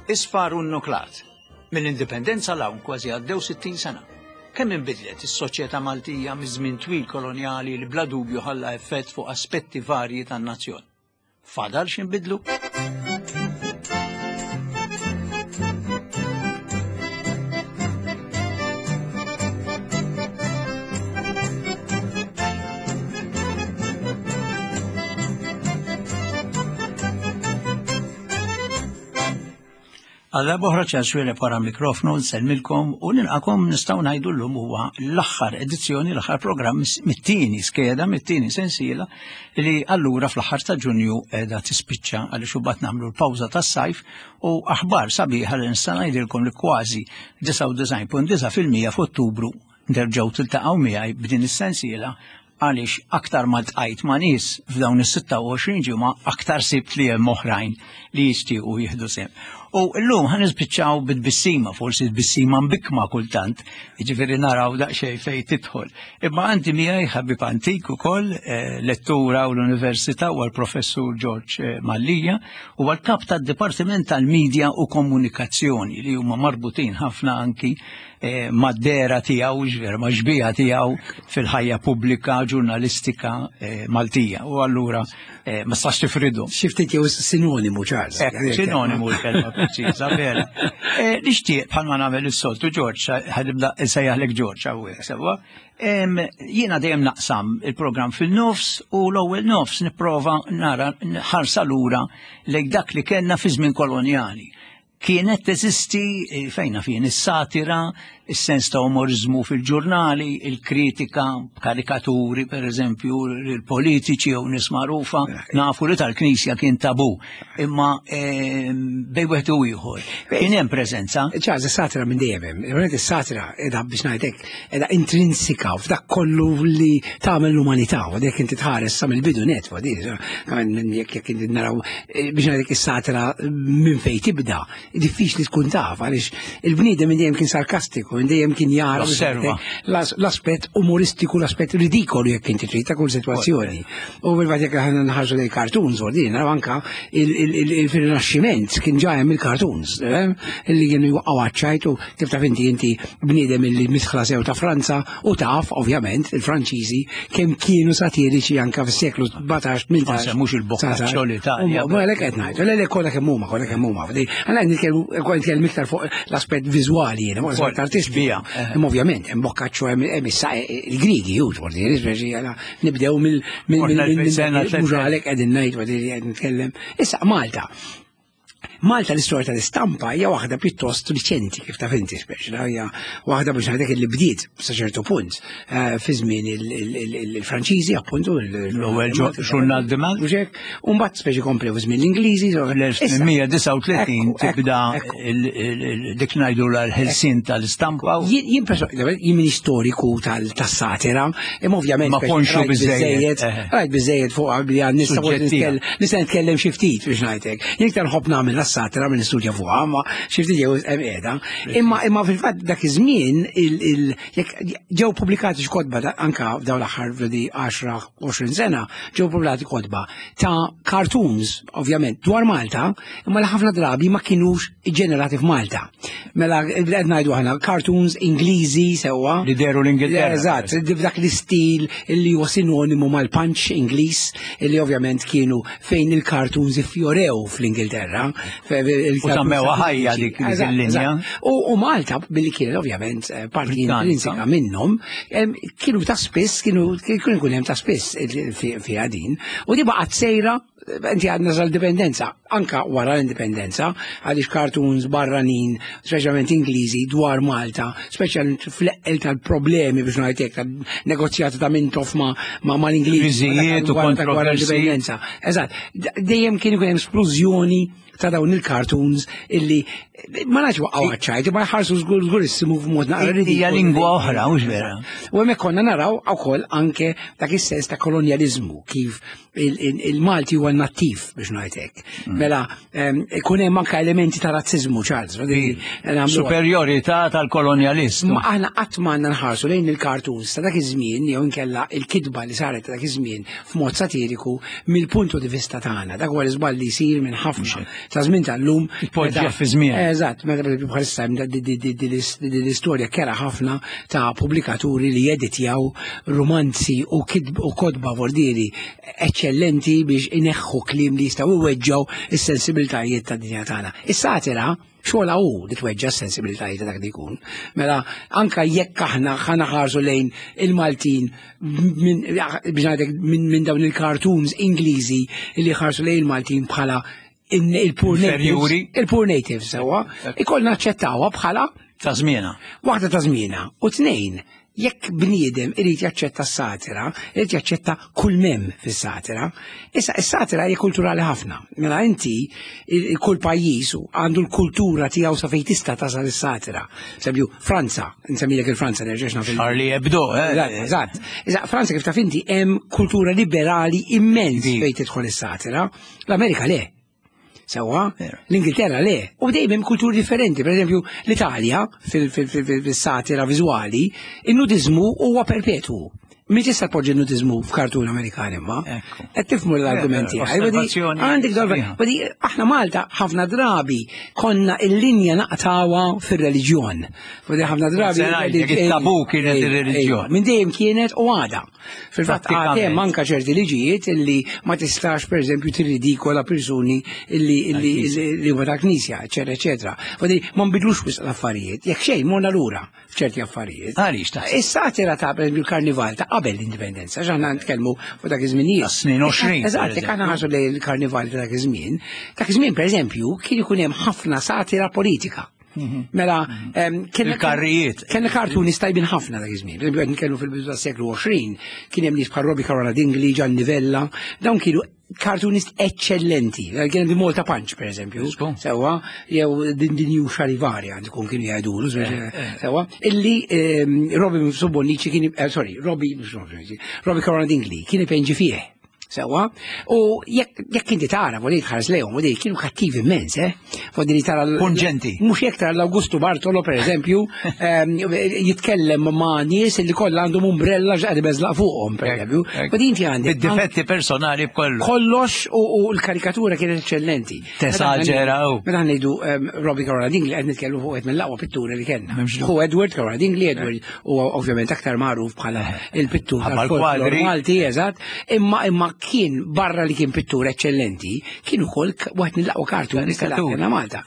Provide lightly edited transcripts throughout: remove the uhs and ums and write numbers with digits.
isfaru n-nuklat. Mill-indipendenza l-hawn kważi għaddew 60 sena. Kemm inbidlet is-soċjetà Maltija miż-żmien twil kolonjali li bla dubju ħalla effett fuq aspetti varji tan-nazzjon. Fadal x'inbidlu? Għalla boħra ċaċwile para mikrofonu nselmilkom u nilqakom nistaw najdu l-lum huwa l-axħar edizzjoni, l-axħar program mit-tieni skeda, mit-tieni sensiela li allura fl-axħar ta' Ġunju edha tispiċċa għalli xubat namlu l-pawza tas sajf u aħbar sabiħa li nista' ngħidilkom li kważi 99.9% f'Ottubru nerġgħu tiltaqgħu miegħi b'din is-sensiela għaliex aktar ma tqajt ma' nies f'dawn is-26 ġimgħa aktar sibt li hemm oħrajn li jixtiequ jieħdu sem. U llum ħan nispiċċaw bid-bissima, forsi d-bissima mbikma kultant, jiġifieri naraw daqsxejn fejn tidħol. Imma għandi miegħi ħabib antik ukoll, lettura u l-Università u l-Professur George Mallija u l-kap tad-Dipartiment tal-Midja u Komunikazzjoni li huma marbutin ħafna anki mad-dera tiegħu ġver ma' ġbija tiegħu fil-ħajja pubblika, ġurnalistika Maltija. U allura ma stax tifridu. Xiftit jew sinonimu Charles. Sinonimu l-kelma preċiża vera. Nixtieq bħalma nagħmel is-soltu George, ħadibda nsejjaħlek George hawnhekk sewwa. Jiena dejjem naqsam il-programm fil-nofs u l-ewwel nofs nipprova nara ħarsa lura lejn dak li kellna fi żmien kolonjali. Kienet teżisti fejna fien is-satira, is-sens ta' umorizmu fil-ġurnali, il-kritika, karikaturi, per eżempju, il-politiċi u nies magħrufa, nafu li tal-Knisja kien tabu, imma bej wieħed u ieħor. Kien hemm preżenza. Ċaż is-satira minn dejjem hemm. Verament is-satira qiegħda biex ngħidlek qiegħda intrinsika f'dak kollu li tagħmel l-umanità, u dik inti tħares sa mill-bidu net fuq din. Jekk naraw biex ngħidlek is-satira minn fejn tibda. Diffiċli tkun taf għaliex il-bniedem dejjem kien sarkastiku, dejjem kien jara l-aspett umoristiku, l-aspett ridikolu jekk inti trid ta' kull sitwazzjoni. U bil-bad jekk aħna nħarġu lejn cartoons din naraw anke fir-Rinaxximent kien ġajem il-cartoons li kienu jwaqgħu għaċċajt u kif taf inti bniedem illi misħla sew ta' Franza u taf ovvjament il-Franċiżi kemm kienu satiriċi anke fis-seklu 17-18. Mhux il-Boccaccio l-Italja. Għalhekk qed ngħid, lejlek kollha kemm huma. Nitkellem iktar fuq l-aspett viżwali jiena, fuq l-aspett artistija. Imma ovvjament hemm Boccaccio hemm il-Griegi nibdew mill-mhux għalhekk qegħdin ngħid nitkellem. Issa Malta. Malta l-istorja tal-istampa hija waħda pjuttost riċenti kif taf inti speċi, hija waħda biex ngħidlek li bdiet sa ċertu punt fi żmien il-Franċiżi appuntu l-ewwel ġurnal de Malta. U mbagħad speċi komplew żmien l-Ingliżi. L-1839 tibda dik ngħidu l-ħelsien tal-istampa. Jien min storiku tas-satira, imma ovvjament ma konxu biżejjed. Rajt biżejjed fuq nista' nitkellem xi ftit biex ngħidlek. Jien iktar nħobb nagħmel satira minn istudja fuqha, ma xi ftit jew qiegħda. Imma fil-fatt dak iż-żmien ġew pubblikati x'kotba anke f'dawn l-aħħar 10-20 sena ġew pubblikati kotba ta' cartoons ovvjament dwar Malta, imma li ħafna drabi ma kinux iġġenerati f'Malta. Mela qed ngħidu aħna cartoons Ingliżi sewwa. Li deru l-Ingilterra. Eżatt, dak l-istil li huwa sinonimu mal-punch Ingliż li ovvjament kienu fejn il-cartoons iffjorew fl-Ingilterra. U tammewa ħajja dik il-linja. U Malta, billi kien ovvjament parti intrinsika minnhom, kienu ta' spiss, kienu ikun hemm ta' spiss fiha din. U di baqgħet sejra inti għadna l-indipendenza, anka wara l-indipendenza, għaliex cartoons barranin, speċjalment Ingliżi, dwar Malta, speċjalment fl-eqel tal-problemi biex ngħidlek tal-negozjati ta' Mintoff ma' l-Ingliżi. U kontroversi. Eżatt, dejjem kien ikun hemm esplużjoni ta' dawn il-cartoons illi ma nafx waqgħu għaċċajt, ma jħarsu żgurissimu f'mod naqra ridikolu. Hija lingwa oħra, mhux vera. U hemmhekk konna naraw ukoll anke dak is-sens ta' kolonjaliżmu kif il-Malti huwa nattiv biex ngħidlek. Mela ikun hemm anke elementi ta' razziżmu Charles. Superjorità tal-kolonjaliżmu. Ma aħna qatt ma għandna nħarsu lejn il-cartoons ta' dak iż-żmien jew inkella il-kidba li saret ta' dak iż-żmien f'mod satiriku mill-puntu di vista tagħna. Dak huwa l-iżball li jsir minn ħafna ta' żmien tal-lum. Tpoġġeha fi żmien. Eżatt, meta bħalissa l-istorja kera ħafna ta' pubblikaturi li jeditjaw romanzi u kodba vordieri eċċellenti biex ineħħu kliem li jistgħu iweġġaw is-sensibilitajiet tad-dinja tagħna. Is-satira xogħla hu li tweġġa s-sensibilitajiet ta' dak li jkun. Mela anke jekk aħna ħanaħarsu lejn il-Maltin minn dawn il-cartoons Ingliżi li ħarsu lejn il-Maltin bħala il-poor natives sewwa, ikollna aċċettawha bħala ta' żmiena. Waħda ta' żmiena. U tnejn, jekk bniedem irid jaċċetta s-satira, irid jaċċetta kull mem fis-satira. Issa s-satira hija kulturali ħafna. Mela inti kull pajjiż għandu l-kultura tiegħu sa fejn tista' tasal is-satira. Sembju Franza, nsemmilek il-Franza nerġgħexna Charlie Hebdo, Eżatt. Iżda Franza kif taf inti hemm kultura liberali immens fejn tidħol is-satira. L-Amerika le. Sewa, l-Ingilterra le. U dejjem kulturi differenti, per eżempju l-Italja fil-satira viżwali, in-nudizmu huwa perpetwu. Mi tista' tpoġġi n-nudizmu f'kartun Amerikani ma? Qed tifhmu l-argumenti għandek dolba. Aħna Malta ħafna drabi konna l-linja naqtawa fir-reliġjon. Ħafna drabi it-tabu kienet ir-reliġjon. Minn dejjem kienet u għada. Fil-fatt hemm anke ċerti liġijiet illi ma tistax pereżempju tirridikola persuni illi huma ta' knisja, eċetera, eċetera. Ma nbidlux wisq l-affarijiet. Jekk xejn morna lura f'ċerti affarijiet. Is-satira ta' il-karnival ta' qabel l-indipendenza, ġanna nitkellmu fuq dak iż-żminijiet. Snin 20. Eżatt, jekk aħna ħarsu lejn il-karnival ta' dak iż-żmien, dak iż-żmien pereżempju kien ikun hemm ħafna satira politika. Mela il-karrijiet. Kien kartuni stajbin ħafna dak iż-żmien. Qed nitkellmu fil-bidu tas-seklu 20, kien hemm nies bħal Robbie Carola-Dingley, Gianni Vella, dawn kienu kartunist eccellenti, kien hemm Malta Punch pereżempju, sewwa, jew Dinju Xarivari għandikun kienu jgħidulu, sewwa, illi Robbie Subbonici kien Robbie Carola-Dingley kien ipenġi fih. Sewa, u jekk inti tara vodej tħares lejhom, vodej kienu kattivi immens, vodej tara pungenti. Mhux jekk tara l-Augusto Bartolo pereżempju jitkellem ma' nies li kollha għandhom umbrella ġaqdi beżlaq fuqhom pereżempju. Vodej inti għandek id-difetti personali b'kollu. Kollox u l-karikatura kienet eċċellenti. Tesaġeraw. Meta ngħidu Robbie Carola-Dingley qed nitkellmu fuq qed mill-aqwa pitturi li kellna. Hu Edward Carola-Dingley, Edward huwa ovvjament aktar magħruf bħala il-pittur tal-folklor Malti, eżatt, imma kien barra li kien pittur eccellenti, kien ukoll waħed mill-aqwa kartunista li għandna Malta.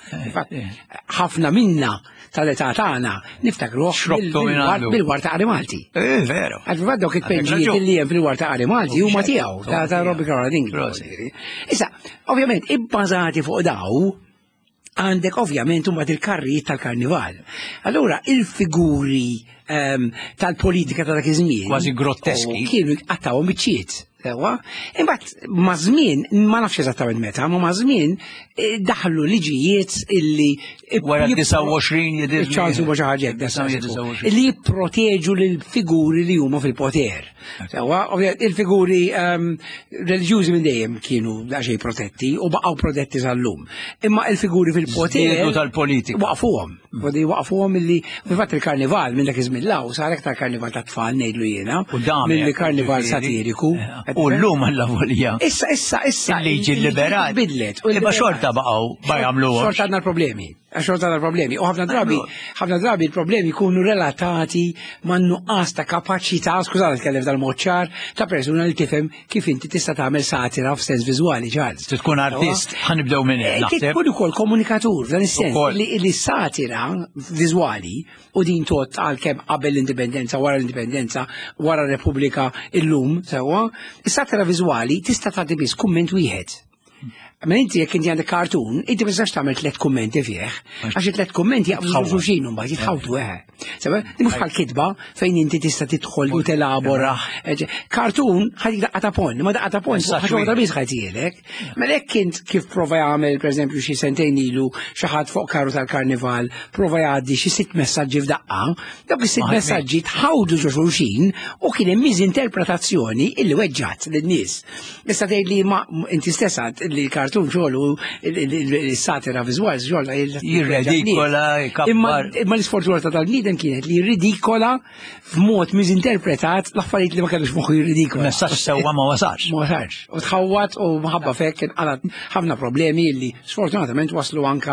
Ħafna minna tal-età tagħna niftakruh bil-war ta' Qari Malti. Veru. Għad dawk it-penġijiet li hemm fil-war ta' Qari Malti huma tiegħu ta' Robbie Carola-Dingley. Issa, ovvjament ibbażati fuq daw għandek ovvjament mbagħad il-karrijiet tal-karnival. Allura il-figuri tal-politika ta' dak iż-żmien kważi grotteski kienu qattawhom biċċiet. Imbagħad ma' żmien, ma nafx eżattament meta, ma' żmien daħlu liġijiet illi wara 29 jidher ċansu xi ħaġa li jipproteġu lill-figuri li huma fil-poter. Il-figuri reliġjużi minn dejjem kienu daqsxejn protetti u baqgħu protetti sal-lum. Imma il-figuri fil-poter tal-politika waqfuhom. Waqfuhom illi fil-fatt il-karnival minn dak iż-żmien law sar aktar karnival ta' tfal ngħidlu jiena mill-karnival satiriku. U l-lum għall-avolija. Issa. Il-liġi liberali. Bidlet. Imma xorta baqgħu jagħmluha. Xorta għandna problemi. Xorta għandna problemi. U ħafna drabi il-problemi jkunu relatati ma' nuqqas ta' kapaċità, skużat nitkellem tal-mod ċar, ta' persuna li tifhem kif inti tista' tagħmel satira f'sens viżwali ċar. Tkun artist, ħanibdew minn naħseb. Tkun ukoll komunikatur f'dan is-sens li satira viżwali u din tot għalkemm qabel l-indipendenza, wara l-indipendenza, wara r-Repubblika illum sewwa, is-satira viżwali tista' tagħti biss kumment wieħed. Ma inti jekk inti għandek kartun, inti ma tistax tagħmel 3 kummenti fih, għax 3 kummenti jaqbżu xulxin mbagħad jitħawtu Sewa, mhux bħal-kitba fejn inti tista' tidħol u telabora. Kartun ħadik daqqa ta' pon, ma daqqa ta' pon ħaġa ta' biss ħajtielek. Mela hekk kien kif prova jagħmel pereżempju xi sentejn ilu xi ħadd fuq karru tal-karnival, prova jgħaddi xi 6 messaġġi f'daqqa, dawk is-6 messaġġi tħawdu ġo xulxin u kien hemm miżinterpretazzjoni illi weġġat lin-nies. Issa tgħid li ma inti stess li il-kartun xogħlu is-satira viżwali xogħol jirredikola, imma l-isfortuna ta' tal-bniedem kienet li jirridikola f'mod miżinterpretat l-affarijiet li ma kellux moħħu jirridikola. Messaġġ sewwa ma wasalx. Ma wasalx. U tħawwat u maħabba fekk kien ħafna problemi li sfortunatament waslu anke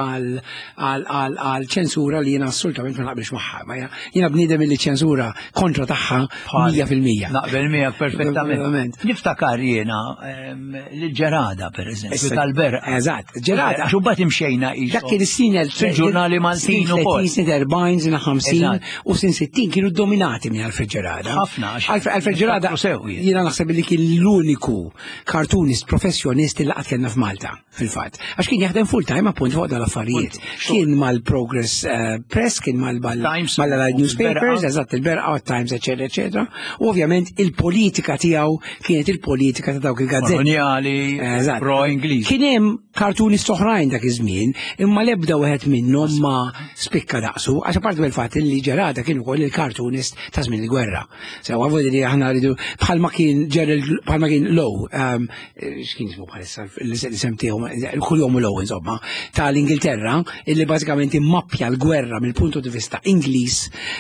għal ċensura li jiena assolutament ma naqbilx magħha. Jiena bniedem li ċensura kontra tagħha 100%. Naqbel miegħek perfettament. Niftakar jiena l-ġerada pereżempju tal-Berqa. Eżatt, ġerada. Xubbat imxejna dak kien is-sin fil-ġurnali Maltin ukoll. Sin 40, sin 50 u sin 60 kienu dominati minn Alfred Ġerada. Ħafna. Alfred Ġerada jiena naħseb li kien l-uniku kartunist professjonist li qatt kellna f'Malta fil-fatt. Għax kien jaħdem full time appunt fuq dal-affarijiet. Kien mal-Progress Press, kien mal-newspapers, eżatt il-Berqa, Times, eċetera, eċetera. U ovvjament il-politika tiegħu kienet il-politika ta' dawk il-gazzetti. Koloniali, pro-Ingliż. Kien hemm kartunist oħrajn dak iż-żmien, imma l-ebda wieħed minnhom ma spikka daqsu, għax apart mill-fatt li Ġerada kien ukoll il-kartunist ta' żmien il-gwerra. Sewa vodi li aħna rridu bħalma kien Low, x'kien ismu bħalissa l-isem tiegħu kuljum Low insomma, tal-Ingilterra, illi bażikament immappja l-gwerra mill-punto di vista Ingliż.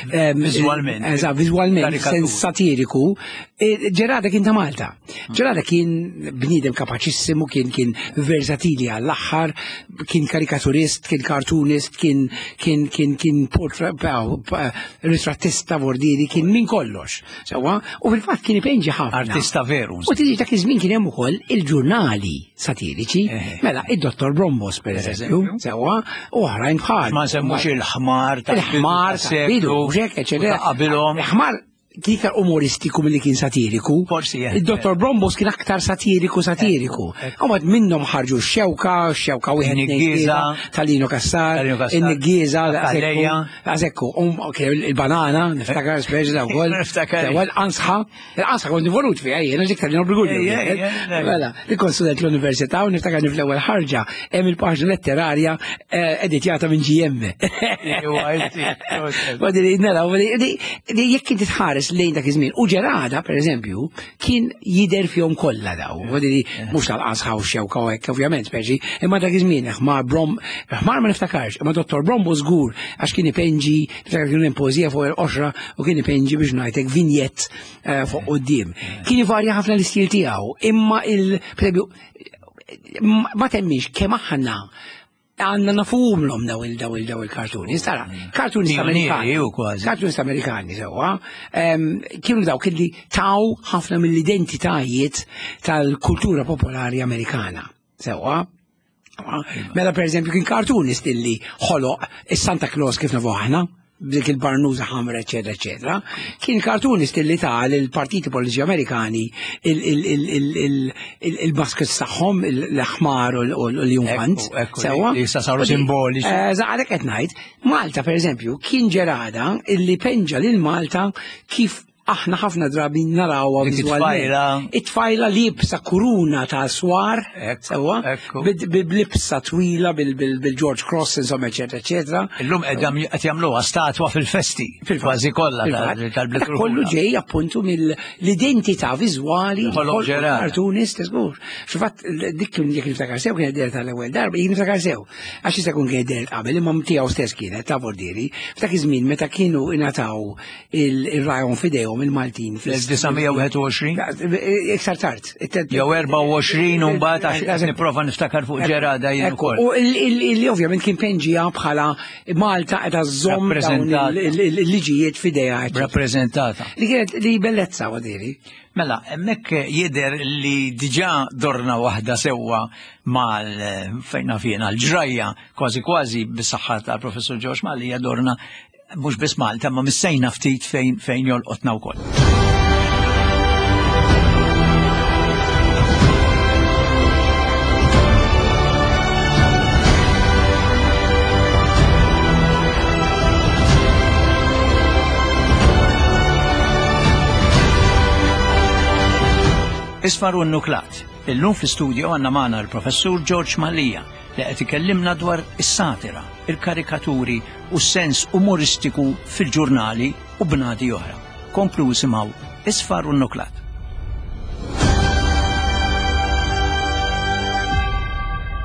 Viżwalment, sens satiriku. Ġerada kien ta' Malta. Ġerada kien bniedem kapaċissimu, kien versatili għall-aħħar, kien karikaturist, kien kartunist, kien ritrattista vordiri, kien min kollox. Sewa, u fil-fatt kien ipenġi ħafna. Artista veru. U tiġi dak iż-żmien kien hemm ukoll il-ġurnali satiriċi, mela id-Dottor Brombos pereżempju, sewa, u oħrajn bħal. Ma semmux il-ħmar il-ħmar bidu, ġek, eċetera. Il-ħmar kien iktar umoristiku milli kien satiriku. Forsi il-Dottor Brombos kien aktar satiriku. Għamad minnhom ħarġu x-xewka wieħed Niggieza, Talino Kassar, in-Niggieza, għazekku, il-banana, niftakar speċi da wkoll. L-ansħa kont involut fiha jiena ġiktar li nobrigulju. Mela, ikkonsulet l-Università u niftakar fl-ewwel ħarġa hemm il-paġna letterarja editjata minn GM. Jekk inti tħares lejn dak iż-żmien. U Ġerada, pereżempju, kien jidher fihom kollha daw. Wadiri mhux tal-qasħa u xewka u hekk ovvjament speċi, imma dak iż-żmien ħmar ma niftakarx, imma Dottor Brombos żgur għax kien ipenġi, niftakar kien hemm poeżija fuq il-qoxra u kien ipenġi biex ngħidlek vinjett fuq quddiem. Kien ivarja ħafna l-istil tiegħu, imma ma temmix kemm aħna għanna nafumlom daw il-kartuni. Stara, kartunist Amerikani, sewa, kienu daw kelli taw ħafna mill-identitajiet tal-kultura popolari Amerikana. Sewa, mela per eżempju kien kartunist illi ħoloq is-Santa Claus kif nafu aħna, dik il-barnuża ħamra, eċetera, eċetera. Kien kartunist illi tal il-partiti politiċi Amerikani il-baskets tagħhom, l-aħmar u l-jumfant. Sewa. Issa saru simboliċi. Għadek qed ngħid, Malta pereżempju kien Ġerada illi penġa lil Malta kif aħna ħafna drabi narawha viżwalment. It-tfajla libsa kuruna ta' swar, sewa, b'libsa twila bil-George Cross, insomma, eċetera, eċetera. Illum qed jagħmluha statwa fil-festi, kważi kollha tal-Black Room. Kollu ġej appuntu mill-identità viżwali kartunist, żgur. X'fatt dik kien jekk niftakar sew kien qed tal-ewwel darba, jekk niftakar sew. Għax jista' jkun kien qed qabel imma tiegħu stess kienet ta' Vordieri, f'dak iż-żmien meta kienu ingħataw il-rajon fidejhom il-Maltin. Fl-1921? Iktar tard. Jew 24 u mbagħad għax nipprova niftakar fuq Ġerada jien ukoll. U li ovvjament kien penġija bħala Malta qed żomm dawn il-liġijiet f'idejha. Rappreżentata. Li kienet li bellezza wadiri. Mela, hemmhekk jidher li diġà dorna waħda sewwa mal fejna fina l-ġrajja kważi bis-saħħa tal-Professur George Malija dorna mhux biss Malta, ma missejna ftit fejn jolqotna wkoll. Isfar u n-nuklat. Illum fl-istudio għandna magħna l-Professur George Malija li qed ikellimna dwar is-satira, il-karikaturi u s-sens umoristiku fil-ġurnali u bnadi oħra. Komplu simgħu Isfar u n-nuklat.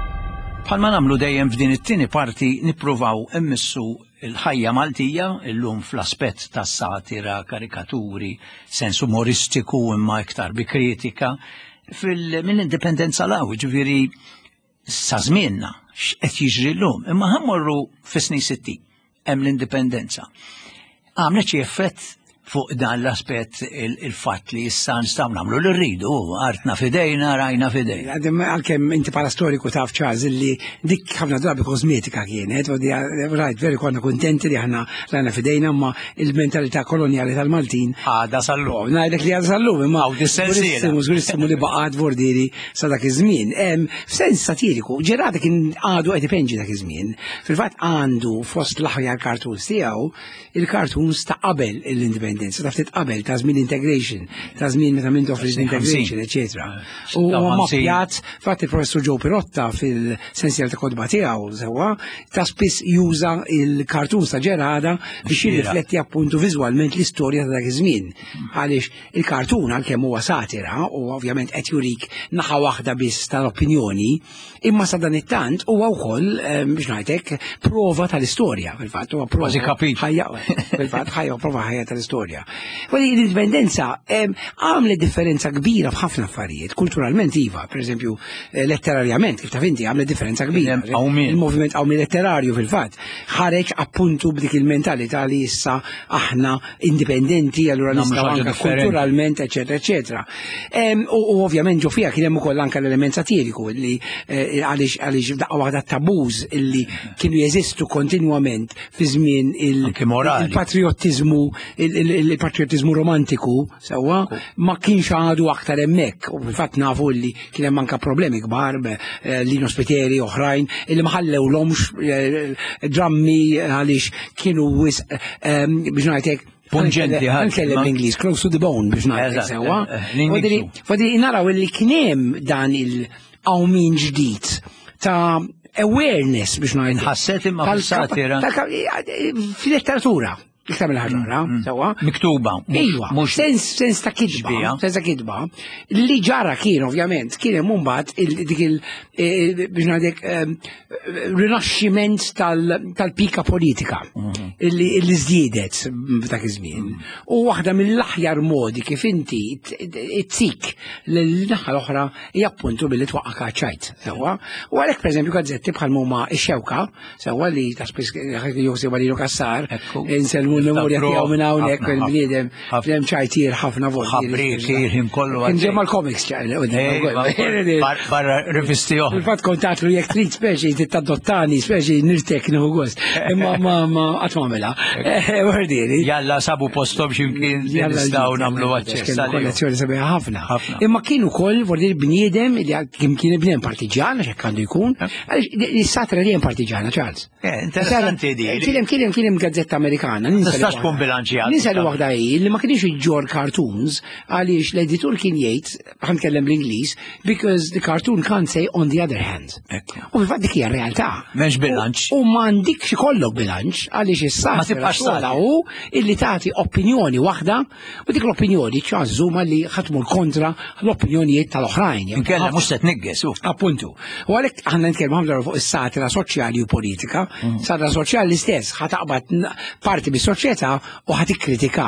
bħalma nagħmlu dejjem f'din it-tieni parti nippruvaw immissu il-ħajja Maltija illum fl-aspett tas-satira, karikaturi, sens umoristiku imma iktar bi kritika mill-indipendenza law, ġifieri sa żmienna x'qed jiġri llum, imma ħammorru fis-snin 60 hemm l-indipendenza. Għamlet xi effett fuq dan l-aspett il-fatt li issa nistgħu nagħmlu li rridu, artna fidejna, rajna fidejna. Għalkemm inti bħala storiku taf Charles illi dik ħafna drabi kosmetika kienet, u rajt veri konna kuntenti li aħna rajna fidejna, ma il-mentalità koloniali tal-Maltin. Għada sal-lum. Ngħidlek li għada sal-lum, imma żgurissimu li baqgħet vordiri sa dak iż-żmien. F'sens satiriku, ġerada kien għadu qed ipenġi dak iż-żmien. Fil-fatt għandu fost l-aħjar cartoons tiegħu il-cartoons ta' qabel l-indipendenza. Ta' ftit qabel ta' żmien integration, ta' żmien meta minn toffri integration, eċetera. U mappjat fatt il-professur Joe Pirotta fil-sensjal ta' kodba tiegħu sewwa ta' spiss juża il-cartoons ta' ġerada biex jirrifletti appuntu viżwalment l-istorja ta' dak iż-żmien. Għaliex il-kartun għalkemm huwa satira u ovvjament qed jurik naħa waħda biss tal-opinjoni, imma sa dan it-tant huwa wkoll biex ngħidlek prova tal-istorja, fil-fatt huwa prova fil-fatt prova ħajja tal-istorja. L-indipendenza għamlet differenza kbira f'ħafna affarijiet, kulturalment iva, per eżempju letterarjament, kif taf inti għamlet differenza kbira. Il-moviment qawmi letterarju fil-fatt ħareġ appuntu b'dik il-mentalità li issa aħna indipendenti, allura nistgħu anke kulturalment, eċetera, eċetera. U ovvjament ġo fiha kien hemm ukoll anke l-element satiriku li għaliex daqqa waħda tabuż illi kienu jeżistu kontinwament fi żmien il-patriottiżmu il-patriotizmu romantiku sewwa ma kienx għadu aktar hemmhekk u fil-fatt nafu li kien hemm anke problemi kbar Lino Spiteri oħrajn illi ma ħallewlhomx drammi għaliex kienu biex ngħidlek pungenti ħankellem l-Ingliż close to the bone biex ngħidlek sewwa. Fadli naraw li kien hemm dan il-qawmin ġdid ta' awareness biex ngħid. Ħasset imma fis-satira fil-letteratura. Iktar mill-ħagġara, sewa. Miktuba. Ejwa, sens ta' kidba, li ġara kien ovvjament, kien hemm mbagħad dik biex ngħidlek rinaxximent tal-pika politika li żdiedet f'dak iż-żmien. U waħda mill-aħjar modi kif inti tsik lil-naħa l-oħra hija appuntu billi twaqqaka ċajt, sewwa. U għalhekk pereżempju gazzetti bħal huma x-xewka, sewwa li ta' spiss joseba lilu Kassar, il-memorja tiegħu minn hawnhekk il-bniedem f'hemm ċajtier ħafna volti. Ħabriki kollu kien ġemma l-comics barra rivisti oħra. Il-fatt kontat lu jekk trid speċi titadottani, speċi nirtek nieħu gost. Imma ma qatt m'għamilha. Wardiri. Jalla sabu postom x'imkien nistgħu nagħmlu aċċess. Kollezzjoni sabiħa ħafna. Imma kien ukoll wardiri bniedem li kien bniedem partiġan għax għandu jkun. Is-satra li hemm partiġana Charles. Interessanti di. Kien hemm gazzetta Amerikana. Nistax tkun bilanċjat. Nisa li waħda li ma kienx iġġor cartoons għaliex l-editur kien jgħid ħankellem l-Ingliż because the cartoon can't say on the other hand. U fil-fatt dik hija realtà. M'hemmx bilanċ. U m'għandikx ikollok bilanċ għaliex is-satira xogħla hu illi tagħti opinjoni waħda u dik l-opinjoni ċażuma li ħatmur kontra l-opinjonijiet tal-oħrajn. Inkella mhux se tnigges. Appuntu. U għalhekk aħna nitkellmu ħafna fuq is-satira soċjali u politika. Satira soċjali stess ħataqbad parti bis-soċjetà u ħatikkritika.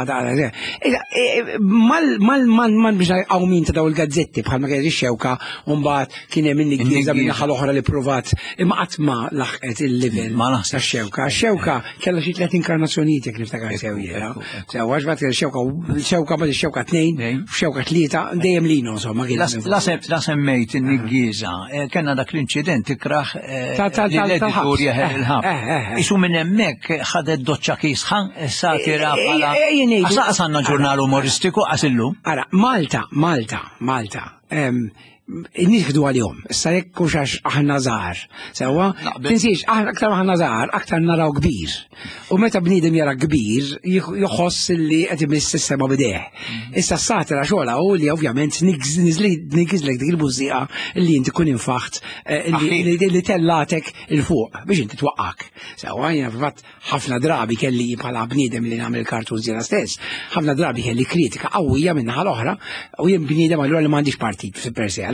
Mal biex għawmin ta' daw il-gazzetti bħalma kien ix-xewka u mbagħad kien hemm in-niggiża minn naħa l-oħra li provat imma qatt ma laħqet il-livell tax-xewka. X-xewka kellha xi 3 inkarnazzjonijiet jekk niftakar sew jiena. Sewwa x'bagħad xewka bad xewka 2, xewka 3 dejjem linu insomma kien. La semmejt in-niggiża, kellna dak l-inċident ikraħ l-editur jeħel il-ħab. Isu minn hemmhekk ħadet doċċa kisħa satira bħala. Għasaqas għandna ġurnal umoristiku għasillu. Ara, Malta. Nixħdu għal-jom, issa jekk kuxax aħna żgħar, sewwa, tinsiex aktar aħna żgħar, aktar naraw kbir. U meta bniedem jara kbir, joħoss li qed imiss is-sema bidejh. Issa s-satira xogħla hu li ovvjament nigiżlek dik il-bużieqa li inti tkun infaħt li tellatek il-fuq biex inti twaqqak. Sewwa jiena fil-fatt ħafna drabi kelli bħala bniedem li nagħmel cartoons jiena stess, ħafna drabi kelli kritika qawwija min-naħa l-oħra u jien bniedem allura li m'għandix partit per se.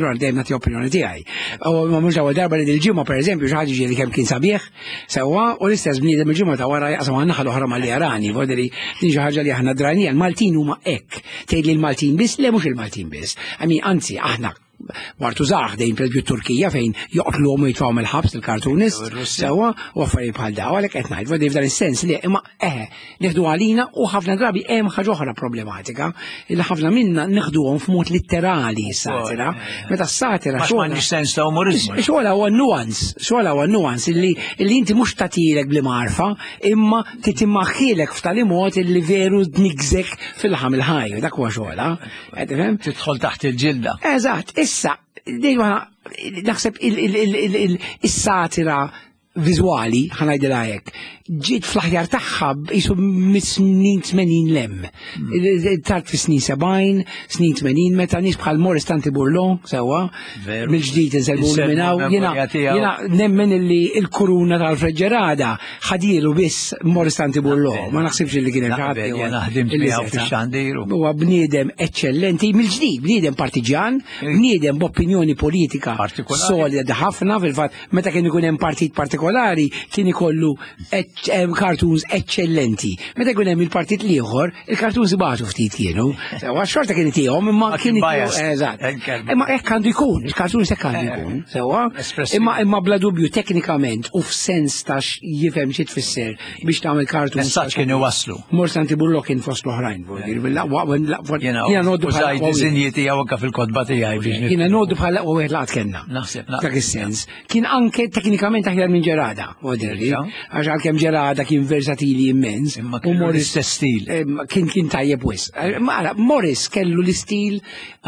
allura dejjem nagħti opinjoni tiegħi. U ma mhux l-ewwel darba li il-ġimgħa pereżempju xi ħaġa ġieli kemm kien sabiħ sewwa u l-istess bniedem il-ġimgħa ta' wara jaqsam għan naħa l-oħra mal-Jarani, vodri din xi ħaġa li aħna drajnija. L-Maltin huma hekk. Tgħid li l-Maltin biss, le mhux il-Maltin biss. Anzi aħna Martu zaħ dejn per Turkija fejn joqtlu u jitfaw mill-ħabs il-kartunist sewa u affarijiet bħal daw għalhekk qed ngħid f'dan is-sens li imma nieħdu għalina u ħafna drabi hemm ħaġa oħra problematika li ħafna minna nieħduhom f'mod litterali s-satira. Meta s-satira m'għandix sens ta' umorizmu. Xogħla huwa nuans illi inti mhux tagħtilek bli marfa imma titimmaħħilek f'tali mod illi veru tnigżek fil-ħam il-ħaj dak huwa xogħla. Tidħol taħt il-ġilda. Eżatt. Issa, dejma naħseb il-satira vizuali, ħanajdilha hekk, ġiet fl-aħjar tagħha jisu mis-snin 80 lem. Tard fi snin 70, snin 80 meta nies bħal Maurice Tanti-Bourlon sewwa mill-ġdid inselbu minnaw. Jiena nemmen illi l-kuruna tal-Freġġerada ħadielu biss Maurice Tanti-Bourlon. Ma naħsibx li kien hemm ħadd. Jiena ħdimt miegħu fix-xandieru. Huwa bniedem eċċellenti mill-ġdid, bniedem partiġan, bniedem b'opinjoni politika solida ħafna fil-fatt meta kien ikun hemm partit partikolari kien ikollu cartoons eccellenti. Meta jkun hemm il-partit ieħor, il-cartoons ibatu ftit kienu. Sewa xorta kien itihom imma kien eżatt. Imma hekk għandu jkun, il-cartoons hekk għandu jkun. Sewa imma bla dubju teknikament u f'sens ta' jifhem xi tfisser biex tagħmel cartoons. Messaġġ kienu waslu. Maurice Tanti-Bourlon kien fost l-oħrajn. Jiena noddu bħala diżinji tiegħu anke fil-kotba tiegħi biex. Jiena noddu bħala wieħed laqgħat kellna. Naħseb dak is-sens. Kien anke teknikament aħjar minn Ġerada. Għax għalkemm Ġerada kien versatili immens. U Maurice stil. Kien tajjeb wis. Maurice kellu l-istil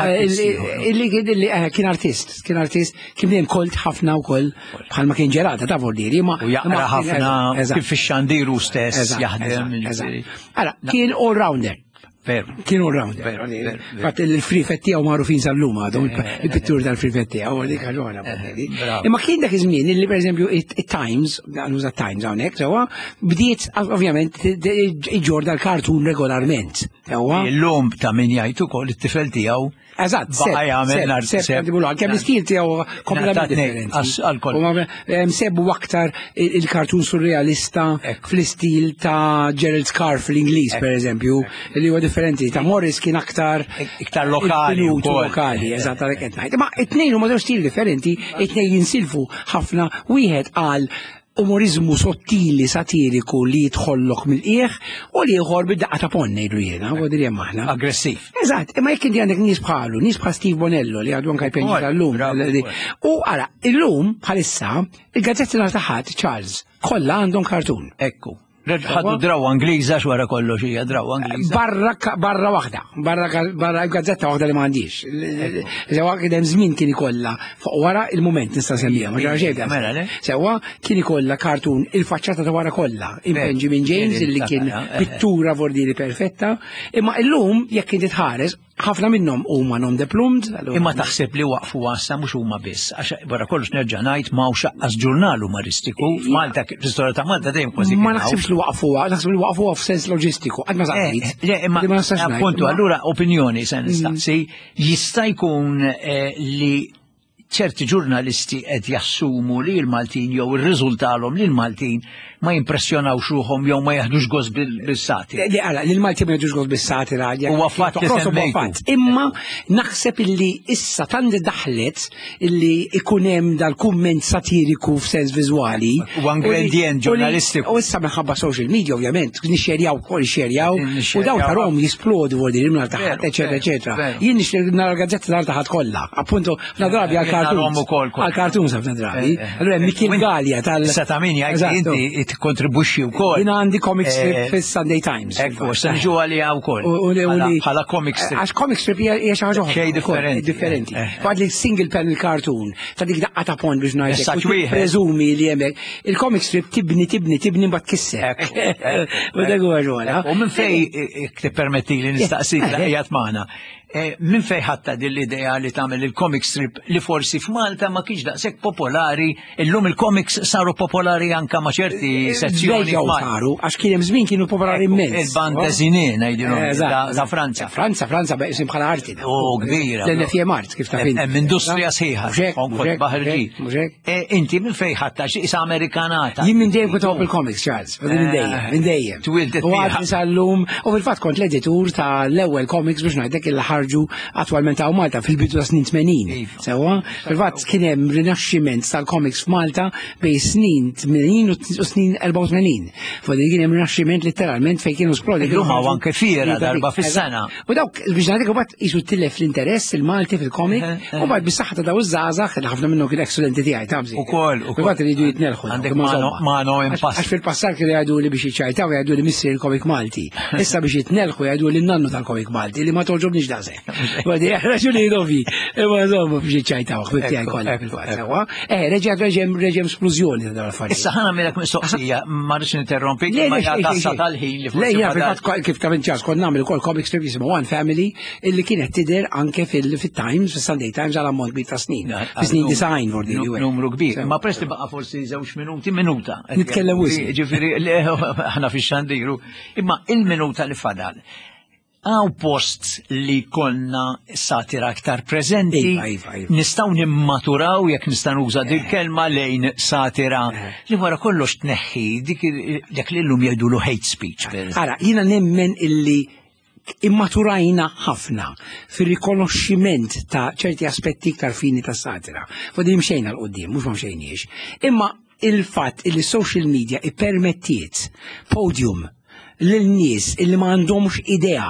li kien artist. Kien hemm kolt ħafna wkoll bħalma kien Ġerada ta' vordiri. U jaqra ħafna kif ix-xandiru stess jaħdem. Kien all-rounder. Kien all-rounder. Fatt il-frifetti għaw marufin sal-lum għadhom, il-pittur tal-frifetti għaw dik ħaġona. Imma kien dak iż-żmien li per eżempju it-Times, għanuża Times hawnhekk, sewa, bdiet ovvjament iġorda l-kartun regolarment. Illum ta' min jgħid ukoll it-tifel tiegħu. Eżatt, kemm l-istil tiegħu kompletament differenti. Sebbu aktar il-kartun surrealista fl-istil ta' Gerald Scarfe fl-Ingliż pereżempju, li huwa differenti. Ta' Maurice kien aktar lokali, eżatt għalhekk qed ngħid. Ma t-tnejn huma stili differenti, it-tnejn jinsilfu ħafna wieħed għal umorizmu sottili satiriku li jidħollok mill-qiegħ u li ieħor bid-daqqa ta' pon ngħidu jiena, u dirjem aħna. Aggressiv. Eżatt, imma jekk inti għandek nies bħalu, nies bħal Steve Bonello li għadu anke jpenni tal-lum. U ara, illum bħalissa il-gazzetti tal-taħat Charles kollha għandhom kartun. Ekku. ħaddu drawa Ingliża x'wara kollox hija drawa Ingliża. Barra waħda, barra gazzetta waħda li m'għandix. Sewa kien hemm żmien kien ikollha wara il-mument nista' semmija, ma ġara xejn. Sewa kien ikollha kartun il-faċċata ta' wara kollha, Benjamin James illi kien pittura vordili perfetta, imma illum jekk inti tħares ħafna minnhom huma non-diplomed. Imma taħseb li waqfu għassa mhux huma biss, għax wara kollox nerġa' ngħid ma' xaqqas ġurnal umoristiku f'Malta, fl-istorja ta' Malta dejjem kważi. Ma naħsibx li waqfuha, naħseb li waqfuha f'sens loġistiku, qatt ma żaqt. Imma appuntu allura opinjoni se nistaqsi jista' jkun li ċerti ġurnalisti qed jassumu li l-Maltin jew irriżultalhom li l-Maltin ma jimpressjonawx ruhom jew ma jaħdux gost bis-satira. Li l-Maltin ma jaħdux gost bis-satira. Huwa fatt li semmejtu. Imma naħseb illi issa tant daħlet illi ikun hemm dal-kumment satiriku f'sens viżwali. U ingredient ġurnalistiku. U issa minħabba social media ovvjament, nixxerjaw ukoll ixxerjaw u dawn tarhom jisplodu wodi l-imnar taħat, eċetera, eċetera. Jien nixtieq nara l-gazzetta tal-taħat kollha. Appuntu nadrabi għal-kartun sa f'nadrabi. Allura Mikil Gallia Sa ta' min jgħid inti tikkontribwixxi wkoll. Jien għandi comic strip fis-Sunday Times. Ekku, se niġu għaliha wkoll. Bħala comic strip. Għax comic strip hija xi ħaġa oħra. Differenti. Fad li single panel cartoon ta' dik daqqa ta' pont biex ngħidlek. Preżumi li hemmhekk. Il-comic strip tibni mbagħad kisser. U dak huwa ġola. U minn fejn tippermetti li nistaqsik qiegħed magħna. Min fejn ħatta din l-idea li tagħmel il-comic strip li forsi f'Malta ma kienx daqshekk popolari, illum il-comics saru popolari anke ma' ċerti sezzjoni saru, għax kien hemm żmien kienu popolari immens. Il-band deżinin ngħidilhom ta' Franza. Franza beqsim bħala arti. Kbira. L-NFM Art kif taf inti. Hemm industrija sħiħa. Inti min fejn ħatta xi isa Amerikanata. Jien minn dejjem kont il-comics, Charles, minn dejjem. U għad nisallum, u fil-fatt kont l-editur ta' l-ewwel comics biex ngħidlek il ħarġu attwalment ta' Malta fil-bidu ta' snin 80. Sewa, fil-fatt kien hemm rinaxximent tal-comics f'Malta bejn snin 80 u snin 84. Fodi kien hemm rinaxximent letteralment fejn kienu splodi. Illum hawn anke fiera darba fis-sena. U dawk biex ngħidlek imbagħad qisu tilef l-interess il-Malti fil-comic u mbagħad bis-saħħa ta' daw iż-żgħażagħ li ħafna minnhom kien excellenti tiegħi tamsi. Ukoll. Fil-fatt iridu jitnelħu. Għandek ma' impass. Għax fil-passat kienu jgħidu li biex jiċċajtaw jgħidu li missier il-comic Malti. Issa biex jitnelħu jgħidu li n-nannu tal-comic Malti li ma toġobniex daqshekk. Għadi, raġuni jidovi, ma zommu biex ċajtaw, xbibti għaj kolla. Reġem splużjoni ta' dal-affarijiet. Issa ħana melek mistoqsija, marriċ ninterrompi, ma jgħatassa tal-ħin li forsi. Kif ta' vinċas, kon namil kol comic strip jisimu One Family, illi kienet tider anke fil-Times, fil-Sunday Times, għal-ammont kbir ta' snin. Snin design, vordi. Numru kbir. Ma presti baqa forsi zewx minuta. Nitkellem wisi. Ġifiri, ħana fi xandiru. Imma il-minuta li fadal. Għaw post li konna satira aktar prezenti, nistaw nimmaturaw, jek nistaw nuża dik kelma lejn satira li wara kollox tneħħi dik li l-lum jgħidulu hate speech. Ara, jina nemmen illi immaturajna ħafna fil-rikonoxximent ta' ċerti aspetti iktar fini ta' satira. Fodi mxejna l-qoddim, mux ma mxejniex. Imma il-fat illi social media i-permettiet podium l-nies illi ma għandhomx idea,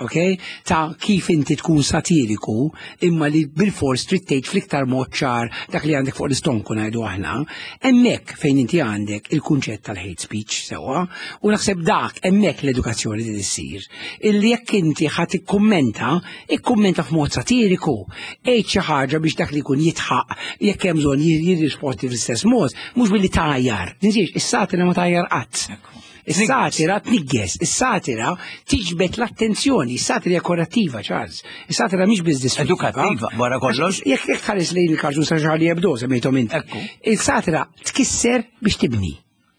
ta' kif inti tkun satiriku, imma li bil-fors trid tgħid fl-iktar mod ċar dak li għandek fuq l-istonku ngħidu aħna, hemmhekk fejn inti għandek il-kunċett tal-hate speech sewwa, u naħseb dak hemmhekk l-edukazzjoni li issir. Illi jekk inti ħadd ikkummenta f'mod satiriku, għid xi ħaġa biex dak li jkun jitħaq jekk hemm bżonn jirrisposti fl-istess mod, mhux billi tajjar. Ninsiex, is-satira ma tajjar qatt. Is-satira tnigges, is-satira tiġbed l-attenzjoni, is-satira korrattiva, Charles. Is-satira mhix biss edukattiva wara kollox. Jekk tħares lejn il-kartun sa Charlie Hebdo semmejthom inti. Il-satira tkisser biex tibni.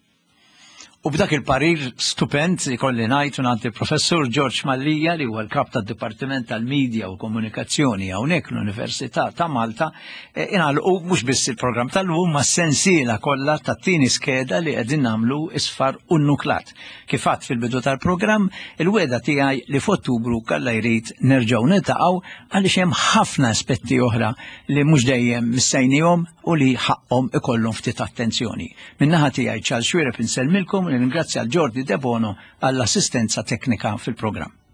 U b'dak il-parir stupend ikolli ngħid ngħid il-professur George Mallija li huwa l-kap tad-Dipartiment tal-Midja u Komunikazzjoni hawnhekk l-Università ta' Malta ingħalqu mhux biss il-programm tal-lum ma' sensiela kollha tat-tieni skeda li qegħdin nagħmlu isfar u nnuklat. Kif għadt fil-bidu tal-programm, il-weda tiegħi li f'Ottubru kalla jrid nerġgħu niltaqgħu għaliex hemm ħafna aspetti oħra li mhux dejjem missejnihom u li ħaqhom ikollhom ftit attenzjoni. Min-naħa tiegħi Charles Xwiereb insellmilkom u ningrazzja l Jordi De Bono għall-assistenza teknika fil-programm.